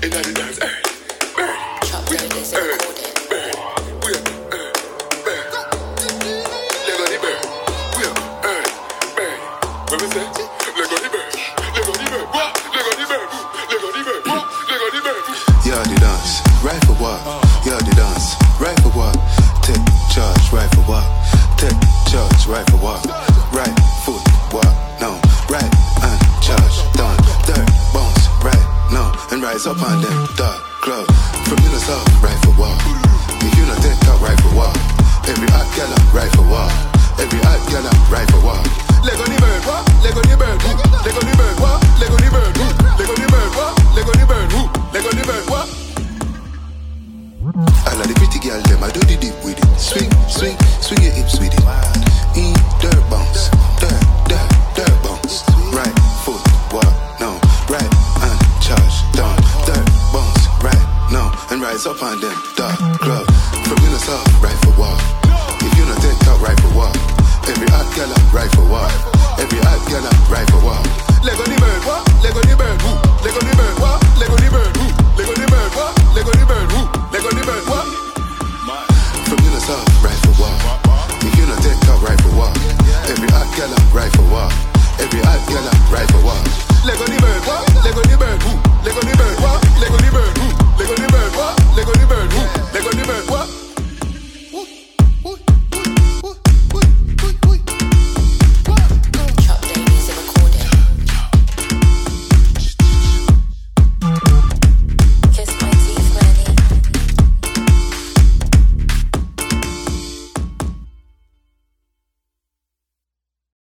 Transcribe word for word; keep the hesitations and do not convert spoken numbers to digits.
inna the dance. Hey, burn. We burn, burn. We burn, burn. Let go the burn. We burn, burn. What we say? Let go the burn. Let go the burn. What? Let go the burn. Let go the burn. What? Let go the burn. Yeah, the dance, right for what? Yeah, the dance, right for what? Take charge, right for what? Take charge, right for what? Right foot, what? No, right and charge, down, dirt, bounce, right, no, and rise up on them, dark club. From the south, right for what? If you not take top, right for what? Every hot gala, right for what? Every hot gala, right for what? Lego the bird, what? Lego the bird, who? Lego the bird, what? Lego the bird, who? Lego the bird, what? Lego the bird, who? Lego the bird, what? I like the pretty girl, them I do the dip with it. Swing, swing, swing your hips with it. In dirt bounce, dirt, dirt, dirt bounce. Right foot, what? No, right and charge down. Dirt bounce, right, no, and rise up on them. Dark club, from in the south.